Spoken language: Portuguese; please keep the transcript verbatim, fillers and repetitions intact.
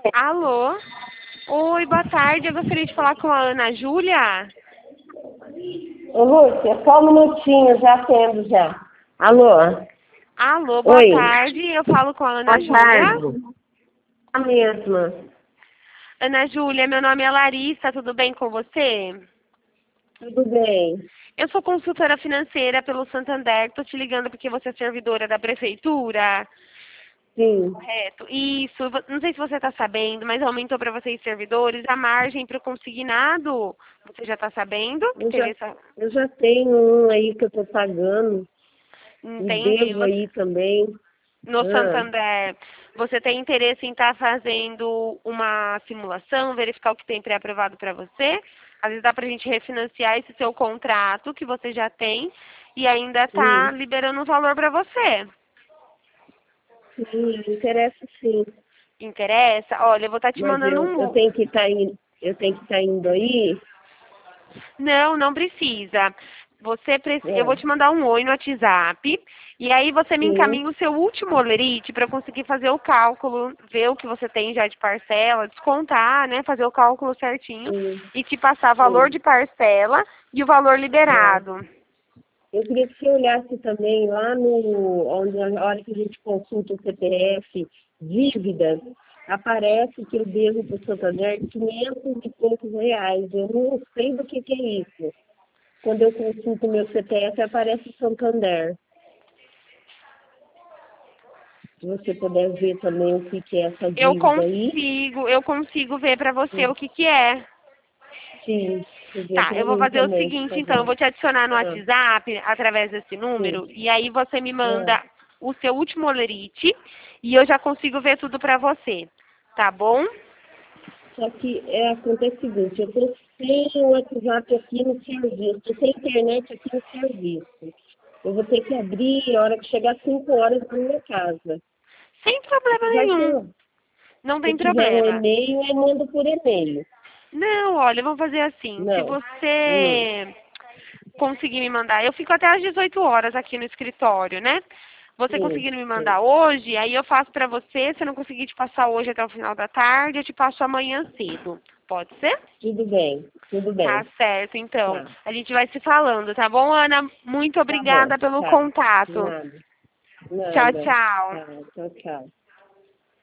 Alô? Oi, boa tarde. Eu gostaria de falar com a Ana Júlia. Ô, Lúcia, só um minutinho, já atendo já. Alô? Alô, boa Oi. tarde. Eu falo com a Ana Boa Júlia. tarde. A mesma. Ana Júlia, meu nome é Larissa, tudo bem com você? Tudo bem. Eu sou consultora financeira pelo Santander, estou te ligando porque você é servidora da prefeitura. Sim. Correto. Isso, vo- não sei se você está sabendo, mas aumentou para vocês servidores a margem para o consignado. Você já está sabendo que Eu teve já, essa... eu já tenho um aí que eu tô pagando. E Entendi. devo Você- aí também. No Ah, Santander, você tem interesse em estar fazendo uma simulação, verificar o que tem pré-aprovado para você? Às vezes dá para a gente refinanciar esse seu contrato que você já tem e ainda tá sim. liberando um valor para você. Sim, me interessa sim. Interessa? Olha, eu vou estar te Mas mandando eu, eu um... tenho que estar indo, eu tenho que estar indo aí. Não, não precisa. Você preci- Eu vou É, te mandar um oi no WhatsApp e aí você me sim, encaminha o seu último olerite para eu conseguir fazer o cálculo, ver o que você tem já de parcela, descontar, né, fazer o cálculo certinho sim, e te passar valor sim. de parcela e o valor É. liberado. Eu queria que você olhasse também lá no, onde a hora que a gente consulta o C P F, dívidas, aparece que eu devo para o Santander quinhentos e poucos reais. Eu não sei do que, que é isso. Quando eu consulto meu C P F, aparece Santander. Se você puder ver também o que, que é essa Eu dívida aí, consigo, eu consigo ver para você o que que é. sim, você vê Tá, para eu vou mim fazer o também, por seguinte, então, eu favor. vou te adicionar no Ah, WhatsApp através desse sim. número e aí você me Ah. manda o seu último olerite e eu já consigo ver tudo pra você, tá bom? Só que é, acontece o seguinte, eu estou sem o WhatsApp aqui no serviço, estou sem internet aqui no serviço. Eu vou ter que abrir a hora que chegar cinco horas na minha casa. Sem problema Apesar que nenhum, eu, não se eu tem tiver um problema. e-mail, eu mando por e-mail. Não, olha, vamos fazer assim, se Não. Hum, você conseguir me mandar, eu fico até às dezoito horas aqui no escritório, né? Você sim, conseguindo me sim. mandar hoje, aí eu faço pra você, se eu não conseguir te passar hoje até o final da tarde, eu te passo amanhã cedo. Pode ser? Tudo bem, tudo Tá bem. certo, então. Tá, A gente vai se falando, tá bom, Ana? Muito tá bom. obrigada pelo Tá. contato. Nada, Tchau, nada. tchau. Tá, tchau, tchau.